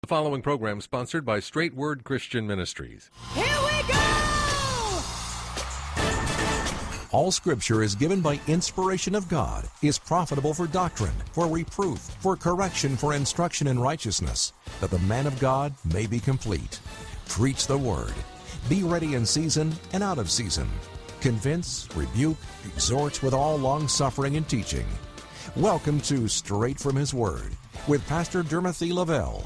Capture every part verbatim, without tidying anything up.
The following program sponsored by Straight Word Christian Ministries. Here we go! All Scripture is given by inspiration of God, is profitable for doctrine, for reproof, for correction, for instruction in righteousness, that the man of God may be complete. Preach the Word. Be ready in season and out of season. Convince, rebuke, exhort with all long-suffering and teaching. Welcome to Straight from His Word with Pastor Dermothy Lavelle.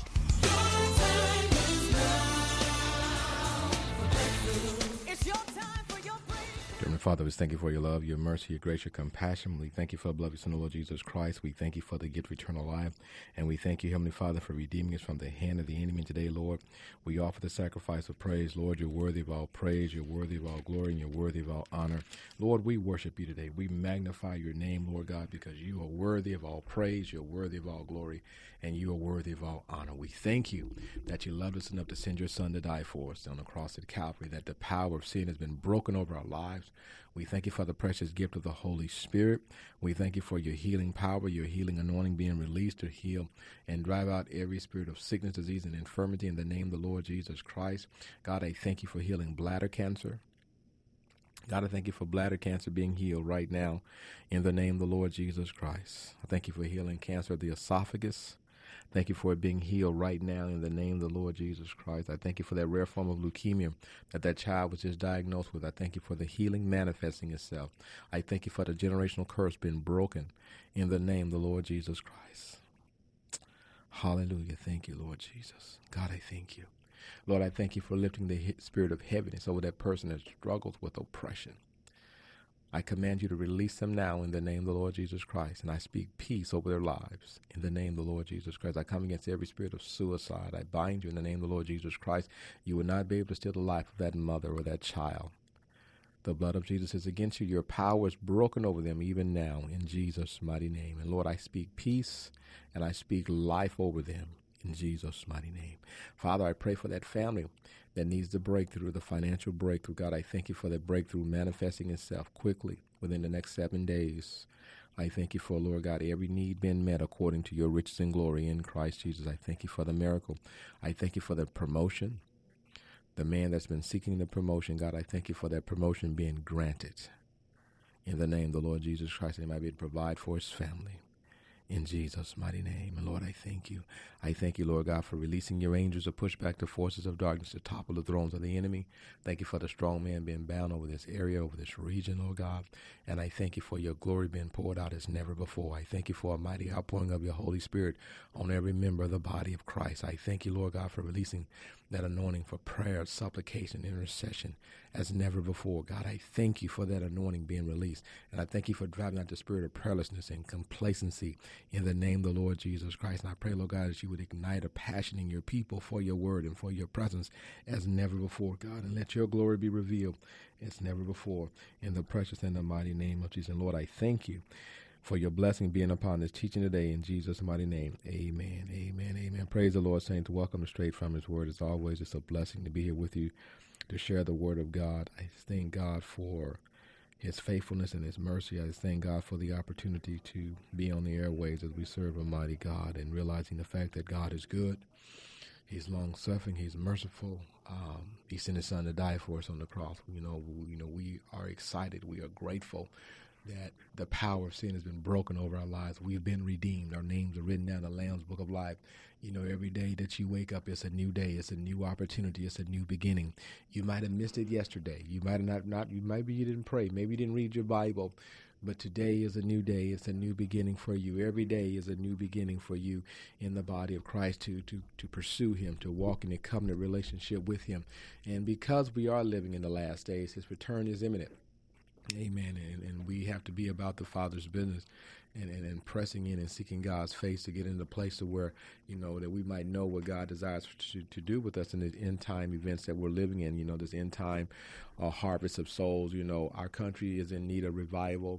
Father, we thank you for your love, your mercy, your grace, your compassion. We thank you for the blood of your Son, the Lord Jesus Christ. We thank you for the gift of eternal life. And we thank you, Heavenly Father, for redeeming us from the hand of the enemy today, Lord. We offer the sacrifice of praise. Lord, you're worthy of all praise. You're worthy of all glory, and you're worthy of all honor. Lord, we worship you today. We magnify your name, Lord God, because you are worthy of all praise. You're worthy of all glory, and you are worthy of all honor. We thank you that you loved us enough to send your Son to die for us on the cross at Calvary, that the power of sin has been broken over our lives. We thank you for the precious gift of the Holy Spirit. We thank you for your healing power, your healing anointing being released to heal and drive out every spirit of sickness, disease, and infirmity in the name of the Lord Jesus Christ. God, I thank you for healing bladder cancer. God, I thank you for bladder cancer being healed right now in the name of the Lord Jesus Christ. I thank you for healing cancer of the esophagus. Thank you for it being healed right now in the name of the Lord Jesus Christ. I thank you for that rare form of leukemia that that child was just diagnosed with. I thank you for the healing manifesting itself. I thank you for the generational curse being broken in the name of the Lord Jesus Christ. Hallelujah. Thank you, Lord Jesus. God, I thank you. Lord, I thank you for lifting the spirit of heaviness over that person that struggles with oppression. I command you to release them now in the name of the Lord Jesus Christ, and I speak peace over their lives in the name of the Lord Jesus Christ. I come against every spirit of suicide. I bind you in the name of the Lord Jesus Christ. You will not be able to steal the life of that mother or that child. The blood of Jesus is against you. Your power is broken over them even now in Jesus' mighty name. And Lord, I speak peace and I speak life over them in Jesus' mighty name. Father, I pray for that family that needs the breakthrough, the financial breakthrough. God, I thank you for that breakthrough manifesting itself quickly within the next seven days. I thank you for, Lord God, every need being met according to your riches and glory in Christ Jesus. I thank you for the miracle. I thank you for the promotion. The man that's been seeking the promotion, God, I thank you for that promotion being granted. In the name of the Lord Jesus Christ, he might be able to provide for his family. In Jesus' mighty name. And Lord, I thank you. I thank you, Lord God, for releasing your angels to push back the forces of darkness to topple the thrones of the enemy. Thank you for the strong man being bound over this area, over this region, Lord God. And I thank you for your glory being poured out as never before. I thank you for a mighty outpouring of your Holy Spirit on every member of the body of Christ. I thank you, Lord God, for releasing that anointing for prayer, supplication, intercession as never before. God, I thank you for that anointing being released. And I thank you for driving out the spirit of prayerlessness and complacency in the name of the Lord Jesus Christ. And I pray, Lord God, that you would ignite a passion in your people for your word and for your presence as never before, God. And let your glory be revealed as never before in the precious and the mighty name of Jesus. And Lord, I thank you for your blessing being upon this teaching today in Jesus' mighty name. Amen, amen, amen. Praise the Lord, saints. Welcome to Straight from His Word. As always, it's a blessing to be here with you to share the Word of God. I thank God for His faithfulness and His mercy. I thank God for the opportunity to be on the airways as we serve a mighty God and realizing the fact that God is good. He's long-suffering. He's merciful. Um, he sent His Son to die for us on the cross. You know, we, you know, we are excited. We are grateful that the power of sin has been broken over our lives. We've been redeemed. Our names are written down in the Lamb's Book of Life. You know, every day that you wake up, it's a new day. It's a new opportunity. It's a new beginning. You might have missed it yesterday. You might have not, not you maybe you didn't pray. Maybe you didn't read your Bible. But today is a new day. It's a new beginning for you. Every day is a new beginning for you in the body of Christ to to to pursue Him, to walk in a covenant relationship with Him. And because we are living in the last days, His return is imminent. Amen. And, and we have to be about the Father's business and, and, and pressing in and seeking God's face to get into a place to where, you know, that we might know what God desires to, to do with us in the end time events that we're living in, you know, this end time uh, harvest of souls. You know, our country is in need of revival.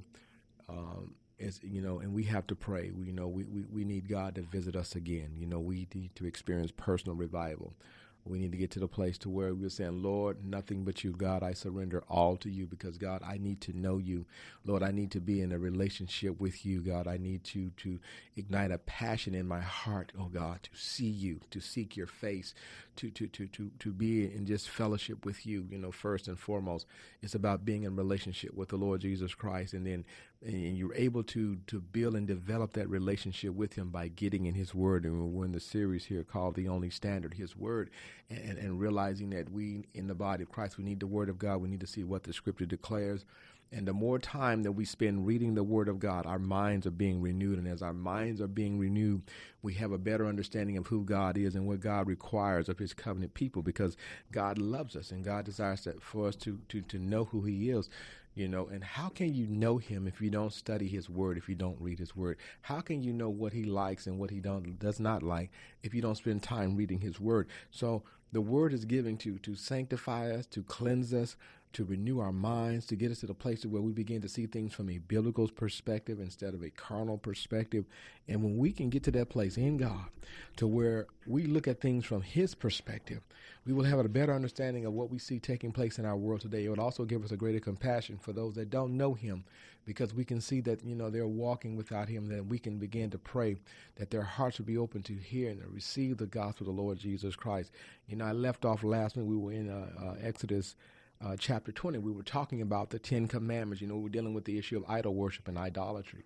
Um, It's, you know, and we have to pray. We, you know, we, we, we need God to visit us again. You know, we need to experience personal revival. We need to get to the place to where we're saying, Lord, nothing but you. God, I surrender all to you because, God, I need to know you. Lord, I need to be in a relationship with you, God. I need to, to ignite a passion in my heart, oh, God, to see you, to seek your face, to, to, to, to, to be in just fellowship with you, you know, first and foremost. It's about being in relationship with the Lord Jesus Christ, and then and you're able to to build and develop that relationship with him by getting in his word. And we're in the series here called The Only Standard, his word, and, and realizing that we in the body of Christ, we need the word of God. We need to see what the scripture declares. And the more time that we spend reading the word of God, our minds are being renewed. And as our minds are being renewed, we have a better understanding of who God is and what God requires of his covenant people, because God loves us and God desires that for us to, to, to know who he is. You know, and how can you know him if you don't study his word, if you don't read his word? How can you know what he likes and what he don't, does not like if you don't spend time reading his word? So the word is given to to sanctify us, to cleanse us, to renew our minds, to get us to the place where we begin to see things from a biblical perspective instead of a carnal perspective. And when we can get to that place in God to where we look at things from his perspective, we will have a better understanding of what we see taking place in our world today. It would also give us a greater compassion for those that don't know him, because we can see that, you know, they're walking without him, that we can begin to pray that their hearts will be open to hear and to receive the gospel of the Lord Jesus Christ. You know, I left off last week. We were in uh, uh, Exodus uh, chapter twenty. We were talking about the Ten Commandments. You know, we were dealing with the issue of idol worship and idolatry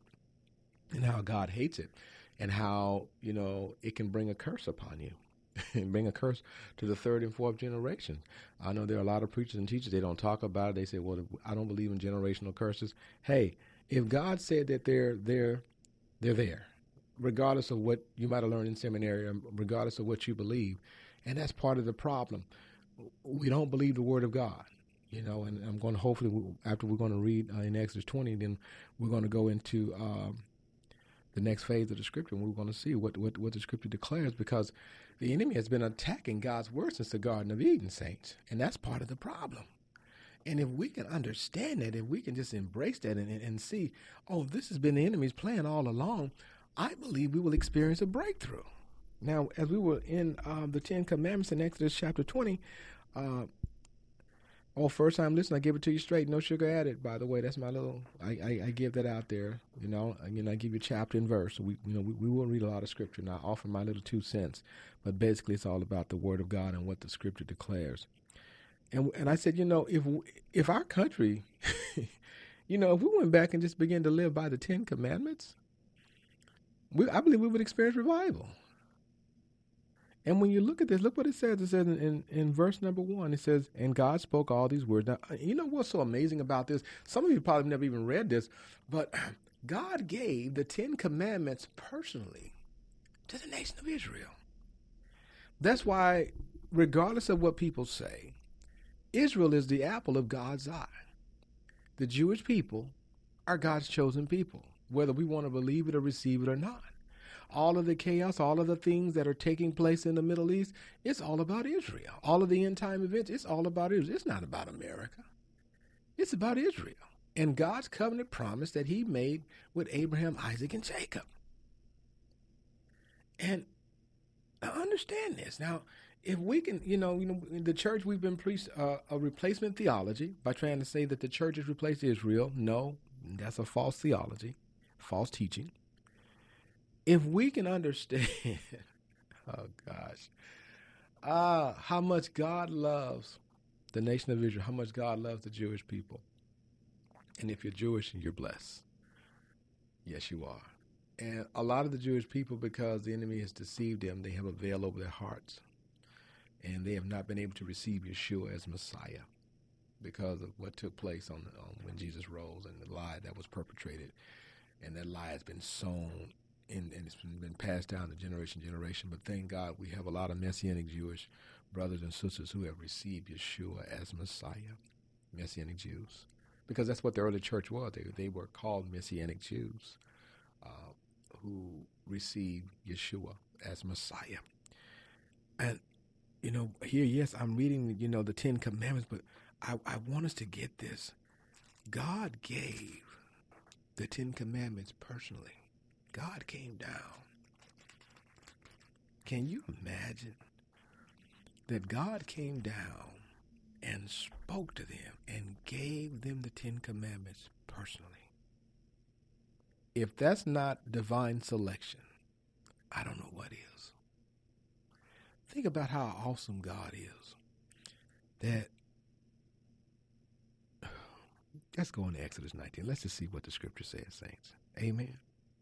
and how God hates it and how, you know, it can bring a curse upon you. And bring a curse to the third and fourth generation. I know there are a lot of preachers and teachers, they don't talk about it. They say, well, I don't believe in generational curses. Hey, if God said that they're there, they're there, regardless of what you might have learned in seminary, regardless of what you believe. And that's part of the problem. We don't believe the word of God, you know, and I'm going to hopefully, after we're going to read uh, in Exodus twenty, then we're going to go into um, the next phase of the scripture, and we're going to see what, what, what the scripture declares, because the enemy has been attacking God's word since the Garden of Eden, saints, and that's part of the problem. And if we can understand that, if we can just embrace that and, and, and see, oh, this has been the enemy's plan all along, I believe we will experience a breakthrough. Now, as we were in uh, the Ten Commandments in Exodus chapter twenty, uh, oh, first time listening, I give it to you straight, no sugar added. By the way, that's my little. I, I, I give that out there. You know, I, you know, I give you chapter and verse. We, you know, we, we will read a lot of scripture, and I offer my little two cents. But basically, it's all about the Word of God and what the Scripture declares. And and I said, you know, if if our country, you know, if we went back and just began to live by the Ten Commandments, we, I believe we would experience revival. And when you look at this, look what it says. It says in, in, in verse number one, it says, and God spoke all these words. Now, you know what's so amazing about this? Some of you probably never even read this, but God gave the Ten Commandments personally to the nation of Israel. That's why, regardless of what people say, Israel is the apple of God's eye. The Jewish people are God's chosen people, whether we want to believe it or receive it or not. All of the chaos, all of the things that are taking place in the Middle East, it's all about Israel. All of the end time events, it's all about Israel. It's not about America. It's about Israel and God's covenant promise that he made with Abraham, Isaac, and Jacob. And I understand this. Now, if we can, you know, you know, in the church, we've been preached uh, a replacement theology by trying to say that the church has replaced Israel. No, that's a false theology, false teaching. If we can understand, oh gosh, ah, how much God loves the nation of Israel, how much God loves the Jewish people. And if you're Jewish, you're blessed. Yes, you are. And a lot of the Jewish people, because the enemy has deceived them, they have a veil over their hearts. And they have not been able to receive Yeshua as Messiah because of what took place on, the, on when Jesus rose and the lie that was perpetrated. And that lie has been sown in, and it's been passed down to generation to generation. But thank God we have a lot of Messianic Jewish brothers and sisters who have received Yeshua as Messiah, Messianic Jews. Because that's what the early church was. They, they were called Messianic Jews uh, who received Yeshua as Messiah. And, you know, here, yes, I'm reading, you know, the Ten Commandments, but I, I want us to get this. God gave the Ten Commandments personally. God came down. Can you imagine that God came down and spoke to them and gave them the Ten Commandments personally. If that's not divine selection, I don't know what is. Think about how awesome God is. That, let's go into Exodus nineteen. Let's just see what the scripture says, saints. Amen.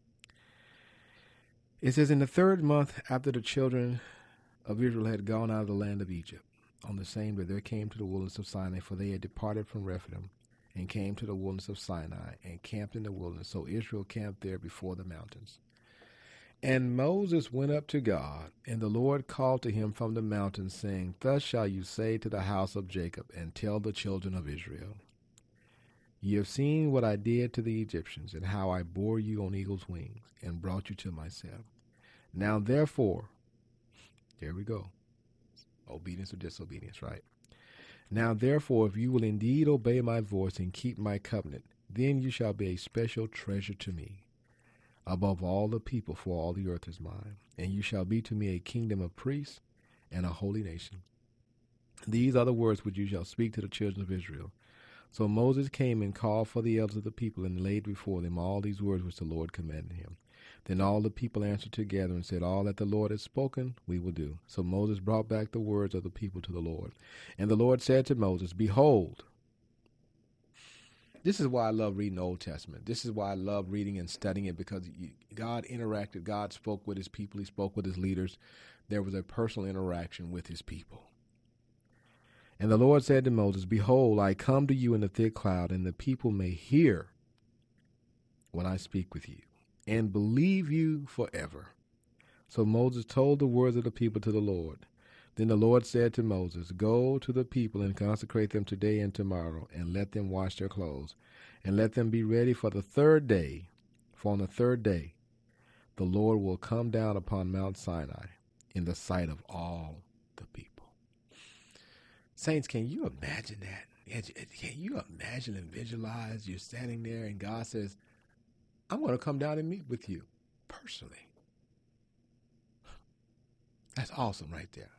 It says, in the third month after the children of Israel had gone out of the land of Egypt, on the same day there came to the wilderness of Sinai, for they had departed from Rephidim, and came to the wilderness of Sinai, and camped in the wilderness. So Israel camped there before the mountains. And Moses went up to God, and the Lord called to him from the mountain, saying, thus shall you say to the house of Jacob, and tell the children of Israel, ye have seen what I did to the Egyptians, and how I bore you on eagle's wings, and brought you to myself. Now therefore, there we go, obedience or disobedience, right? Now therefore, if you will indeed obey my voice and keep my covenant, then you shall be a special treasure to me, above all the people, for all the earth is mine. And you shall be to me a kingdom of priests and a holy nation. These are the words which you shall speak to the children of Israel. So Moses came and called for the elders of the people, and laid before them all these words which the Lord commanded him. Then all the people answered together and said, all that the Lord has spoken, we will do. So Moses brought back the words of the people to the Lord. And the Lord said to Moses, behold, this is why I love reading the Old Testament. This is why I love reading and studying it, because God interacted. God spoke with his people. He spoke with his leaders. There was a personal interaction with his people. And the Lord said to Moses, behold, I come to you in the thick cloud, and the people may hear when I speak with you, and believe you forever. So Moses told the words of the people to the Lord. Then the Lord said to Moses, go to the people and consecrate them today and tomorrow, and let them wash their clothes, and let them be ready for the third day. For on the third day the Lord will come down upon Mount Sinai in the sight of all the people. Saints, can you imagine that? Can you imagine and visualize you're standing there and God says, I'm going to come down and meet with you personally. That's awesome right there.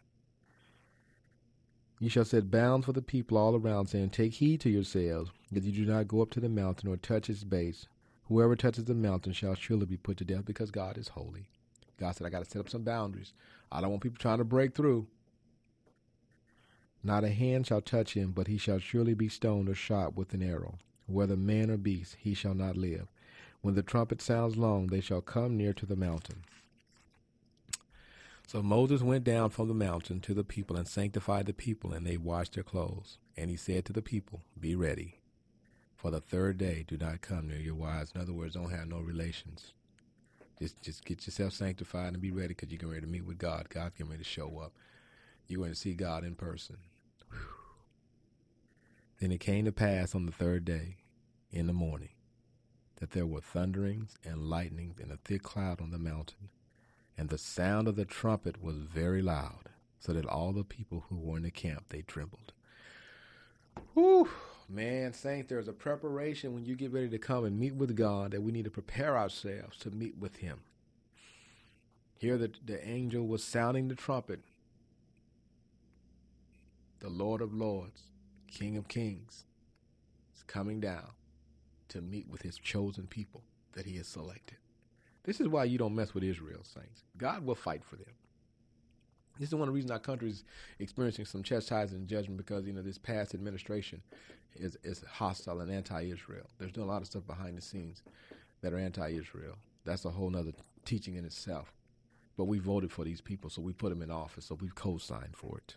You shall set bounds for the people all around, saying, take heed to yourselves, that you do not go up to the mountain or touch its base. Whoever touches the mountain shall surely be put to death, because God is holy. God said, I got to set up some boundaries. I don't want people trying to break through. Not a hand shall touch him, but he shall surely be stoned or shot with an arrow. Whether man or beast, he shall not live. When the trumpet sounds long, they shall come near to the mountain. So Moses went down from the mountain to the people and sanctified the people, and they washed their clothes. And he said to the people, be ready, for the third day do not come near your wives. In other words, don't have no relations. Just just get yourself sanctified and be ready, because you're getting ready to meet with God. God's getting ready to show up. You're going to see God in person. Whew. Then it came to pass on the third day in the morning that there were thunderings and lightnings and a thick cloud on the mountain, and the sound of the trumpet was very loud, so that all the people who were in the camp, they trembled. Whew. Man, saints, there's a preparation when you get ready to come and meet with God, that we need to prepare ourselves to meet with him. Here the, the angel was sounding the trumpet. The Lord of Lords, King of Kings, is coming down to meet with his chosen people that he has selected. This is why you don't mess with Israel, saints. God will fight for them. This is one of the reasons our country is experiencing some chastisement and judgment, because, you know, this past administration is, is hostile and anti-Israel. There's doing a lot of stuff behind the scenes that are anti-Israel. That's a whole nother teaching in itself. But we voted for these people, so we put them in office, so we've co-signed for it.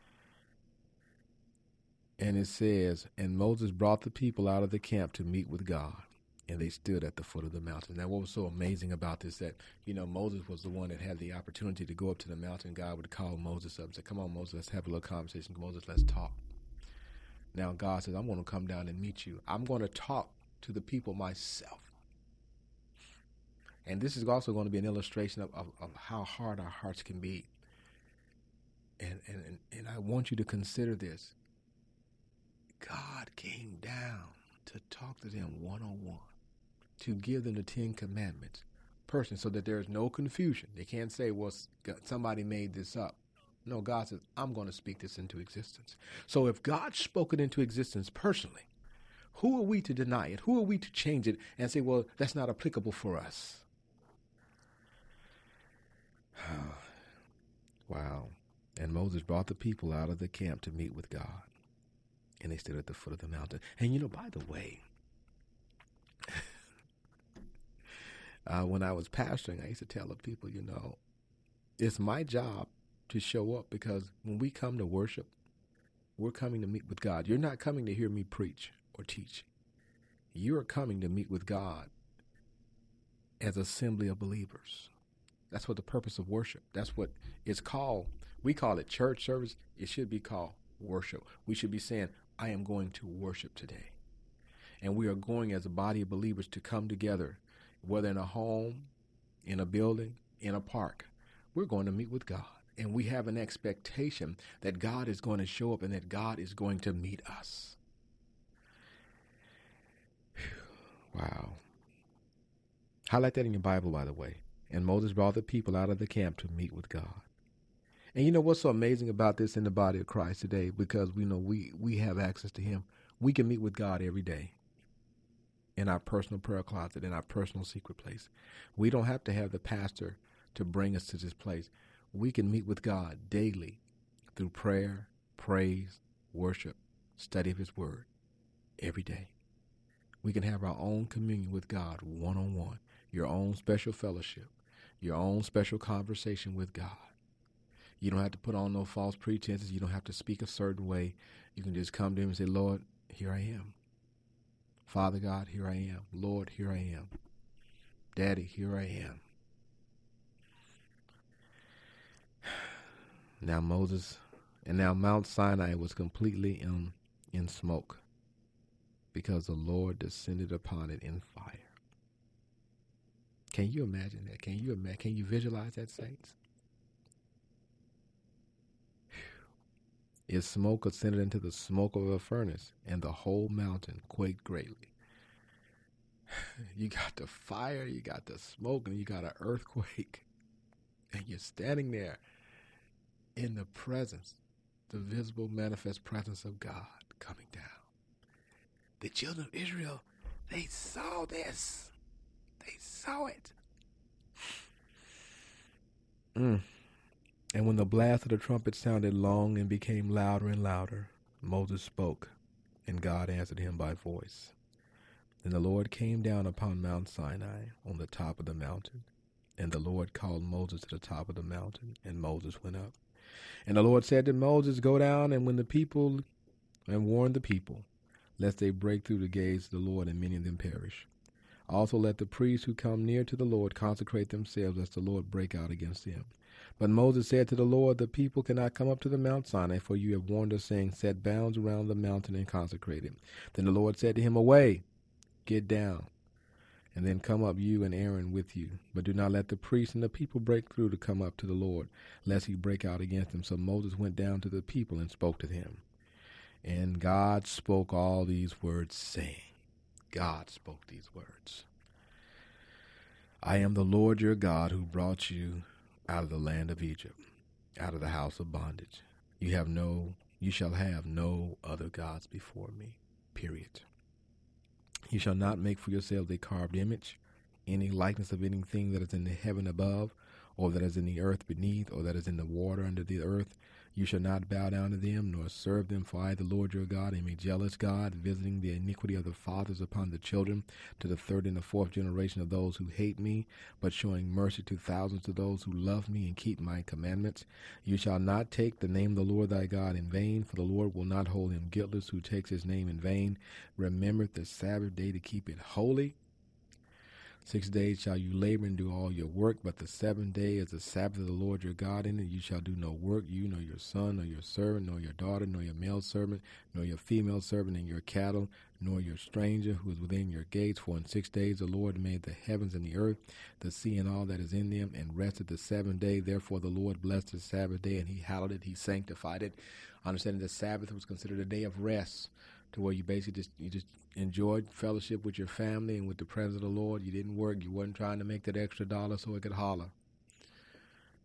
And it says, and Moses brought the people out of the camp to meet with God, and they stood at the foot of the mountain. Now, what was so amazing about this, that, you know, Moses was the one that had the opportunity to go up to the mountain. God would call Moses up and say, come on, Moses, let's have a little conversation. Moses, let's talk. Now, God says, I'm going to come down and meet you. I'm going to talk to the people myself. And this is also going to be an illustration of, of, of how hard our hearts can be. And, and, and I want you to consider this. God came down to talk to them one-on-one, to give them the Ten Commandments personally, so that there is no confusion. They can't say, well, somebody made this up. No, God says, I'm going to speak this into existence. So if God spoke it into existence personally, who are we to deny it? Who are we to change it and say, well, that's not applicable for us? Wow. And Moses brought the people out of the camp to meet with God. And they stood at the foot of the mountain. And, you know, by the way, uh, when I was pastoring, I used to tell the people, you know, it's my job to show up, because when we come to worship, we're coming to meet with God. You're not coming to hear me preach or teach. You are coming to meet with God as assembly of believers. That's what the purpose of worship. That's what it's called. We call it church service. It should be called worship. We should be saying, I am going to worship today. And we are going as a body of believers to come together, whether in a home, in a building, in a park. We're going to meet with God. And we have an expectation that God is going to show up and that God is going to meet us. Wow. Highlight that in your Bible, by the way. And Moses brought the people out of the camp to meet with God. And you know what's so amazing about this in the body of Christ today? Because we know we, we have access to him. We can meet with God every day in our personal prayer closet, in our personal secret place. We don't have to have the pastor to bring us to this place. We can meet with God daily through prayer, praise, worship, study of his word every day. We can have our own communion with God one-on-one, your own special fellowship, your own special conversation with God. You don't have to put on no false pretenses. You don't have to speak a certain way. You can just come to him and say, Lord, here I am. Father God, here I am. Lord, here I am. Daddy, here I am. Now Moses, and now Mount Sinai was completely in, in smoke, because the Lord descended upon it in fire. Can you imagine that? Can you imagine? Can you visualize that, saints? Its smoke ascended into the smoke of a furnace, and the whole mountain quaked greatly. You got the fire, you got the smoke, and you got an earthquake. And you're standing there in the presence, the visible, manifest presence of God coming down. The children of Israel, they saw this. They saw it. Mm. And when the blast of the trumpet sounded long and became louder and louder, Moses spoke, and God answered him by voice. Then the Lord came down upon Mount Sinai on the top of the mountain. And the Lord called Moses to the top of the mountain, and Moses went up. And the Lord said to Moses, go down and when the people, and warn the people, lest they break through the gates of the Lord and many of them perish. Also let the priests who come near to the Lord consecrate themselves, lest the Lord break out against them. But Moses said to the Lord, the people cannot come up to the Mount Sinai, for you have warned us, saying, set bounds around the mountain and consecrate it. Then the Lord said to him, away, get down, and then come up you and Aaron with you. But do not let the priests and the people break through to come up to the Lord, lest he break out against them. So Moses went down to the people and spoke to them. And God spoke all these words, saying, God spoke these words. I am the Lord your God who brought you out of the land of Egypt, out of the house of bondage. You have no, you shall have no other gods before me, period. You shall not make for yourselves a carved image, any likeness of anything that is in the heaven above, or that is in the earth beneath, or that is in the water under the earth. You shall not bow down to them, nor serve them, for I, the Lord your God, am a jealous God, visiting the iniquity of the fathers upon the children, to the third and the fourth generation of those who hate me, but showing mercy to thousands of those who love me and keep my commandments. You shall not take the name of the Lord thy God in vain, for the Lord will not hold him guiltless who takes his name in vain. Remember the Sabbath day to keep it holy. Six days shall you labor and do all your work, but the seventh day is the Sabbath of the Lord your God. In it you shall do no work, you, nor your son, nor your servant, nor your daughter, nor your male servant, nor your female servant, and your cattle, nor your stranger who is within your gates. For in six days the Lord made the heavens and the earth, the sea and all that is in them, and rested the seventh day. Therefore the Lord blessed the Sabbath day, and he hallowed it, he sanctified it. Understanding the Sabbath was considered a day of rest, to where you basically just you just enjoyed fellowship with your family and with the presence of the Lord. You didn't work. You wasn't trying to make that extra dollar so it could holler.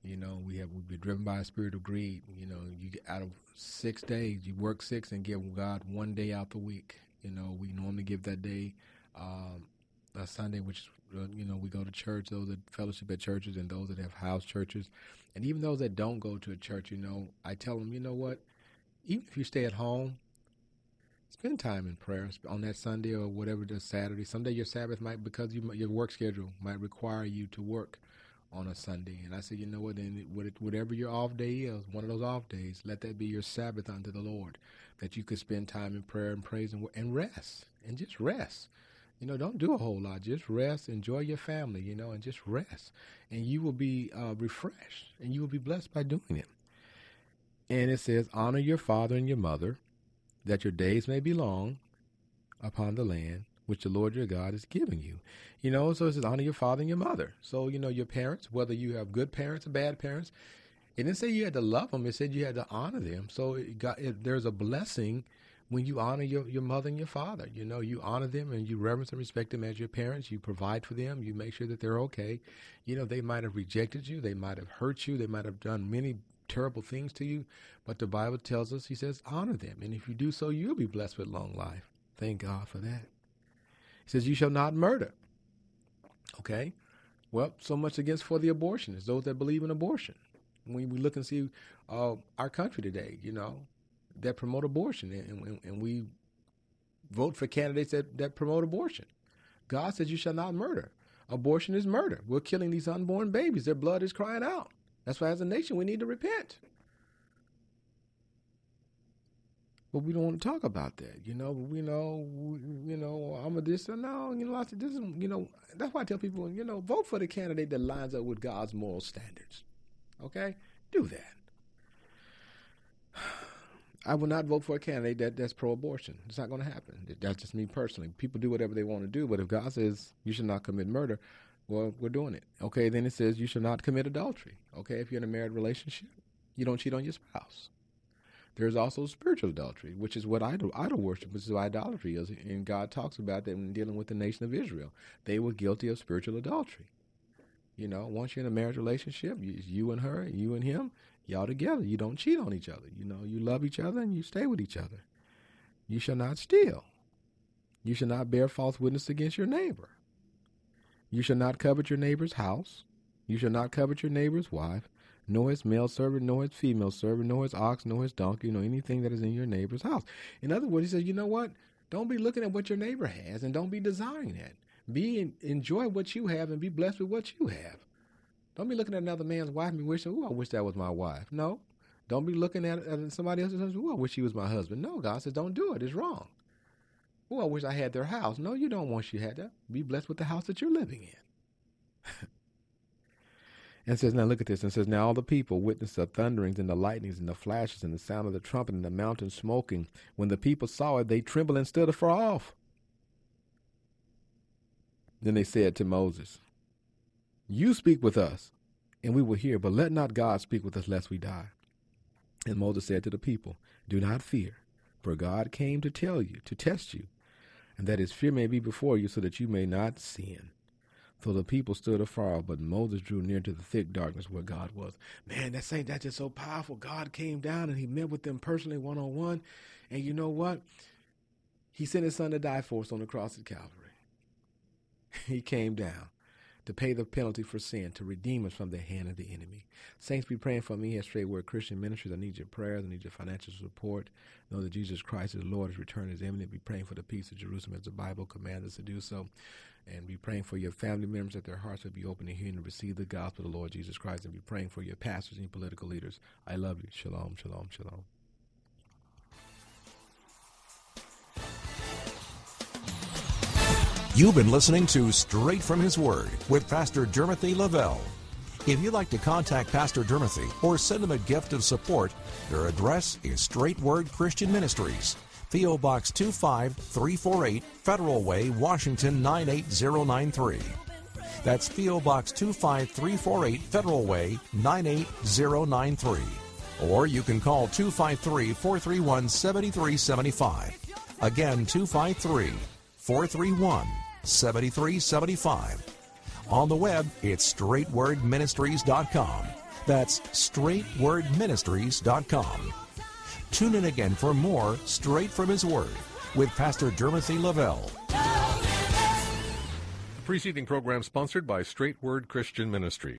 You know, we have we've been driven by a spirit of greed. You know, you get out of six days, you work six and give God one day out the week. You know, we normally give that day um, a Sunday, which uh, you know, we go to church. Those that fellowship at churches and those that have house churches, and even those that don't go to a church. You know, I tell them, you know what? Even if you stay at home, spend time in prayer on that Sunday or whatever the Saturday. Someday your Sabbath might, because you, your work schedule might require you to work on a Sunday. And I said, you know what, then whatever your off day is, one of those off days, let that be your Sabbath unto the Lord, that you could spend time in prayer and praise and, and rest, and just rest. You know, don't do a whole lot. Just rest, enjoy your family, you know, and just rest. And you will be uh, refreshed, and you will be blessed by doing it. And it says, honor your father and your mother, that your days may be long upon the land which the Lord your God is giving you. You know, so it says honor your father and your mother. So, you know, your parents, whether you have good parents or bad parents, it didn't say you had to love them. It said you had to honor them. So it got, it, there's a blessing when you honor your, your mother and your father. You know, you honor them and you reverence and respect them as your parents. You provide for them. You make sure that they're okay. You know, they might have rejected you. They might have hurt you. They might have done many terrible things to you. But the Bible tells us, he says, honor them. And if you do so, you'll be blessed with long life. Thank God for that. He says, you shall not murder. Okay. Well, so much against for the abortionists, those that believe in abortion. When we look and see uh, our country today, you know, that promote abortion, and, and, and we vote for candidates that, that promote abortion. God says you shall not murder. Abortion is murder. We're killing these unborn babies. Their blood is crying out. That's why as a nation we need to repent. But we don't want to talk about that, you know. We know, we, you know, I'm a this and no, you know. I said this is, you know. That's why I tell people, you know, vote for the candidate that lines up with God's moral standards. Okay, do that. I will not vote for a candidate that, that's pro-abortion. It's not going to happen. That's just me personally. People do whatever they want to do, but if God says you should not commit murder, well, we're doing it. Okay, then it says you should not commit adultery. Okay, if you're in a married relationship, you don't cheat on your spouse. There's also spiritual adultery, which is what idol, idol worship, which is what idolatry is. And God talks about that when dealing with the nation of Israel. They were guilty of spiritual adultery. You know, once you're in a marriage relationship, you, you and her, you and him, y'all together. You don't cheat on each other. You know, you love each other and you stay with each other. You shall not steal. You shall not bear false witness against your neighbor. You shall not covet your neighbor's house. You shall not covet your neighbor's wife, nor his male servant, nor his female servant, nor his ox, nor his donkey, nor anything that is in your neighbor's house. In other words, he says, you know what? Don't be looking at what your neighbor has, and don't be desiring that. Be enjoy what you have and be blessed with what you have. Don't be looking at another man's wife and be wishing, oh, I wish that was my wife. No. Don't be looking at, at somebody else's husband, oh, I wish he was my husband. No, God says don't do it. It's wrong. Oh, I wish I had their house. No, you don't want you had that. Be blessed with the house that you're living in. And says, now look at this. And says, now all the people witnessed the thunderings and the lightnings and the flashes and the sound of the trumpet and the mountain smoking. When the people saw it, they trembled and stood afar off. Then they said to Moses, you speak with us, and we will hear, but let not God speak with us lest we die. And Moses said to the people, do not fear, for God came to tell you, to test you, and that his fear may be before you, so that you may not sin. So the people stood afar off, but Moses drew near to the thick darkness where God was. Man, that's ain't that just so powerful. God came down and he met with them personally one-on-one. And you know what? He sent his son to die for us on the cross at Calvary. He came down to pay the penalty for sin, to redeem us from the hand of the enemy. Saints, be praying for me here at Straight Word Christian Ministries. I need your prayers. I need your financial support. Know that Jesus Christ is Lord. His return is imminent. Be praying for the peace of Jerusalem as the Bible commands us to do so. And be praying for your family members that their hearts will be open to hear and receive the gospel of the Lord Jesus Christ. And be praying for your pastors and political leaders. I love you. Shalom, shalom, shalom. You've been listening to Straight from His Word with Pastor Dermothy Lavelle. If you'd like to contact Pastor Dermothy or send him a gift of support, their address is Straight Word Christian Ministries, P O. Box two five three four eight, Federal Way, Washington nine eight zero nine three. That's P O. Box two five three four eight, Federal Way, nine eight zero nine three. Or you can call two five three, four three one, seven three seven five. Again, two five three, four three one, seven three seven five. On the web, it's straight word ministries dot com. That's straight word ministries dot com. Tune in again for more Straight from His Word with Pastor Dermothy Lavelle. The preceding program sponsored by Straight Word Christian Ministry.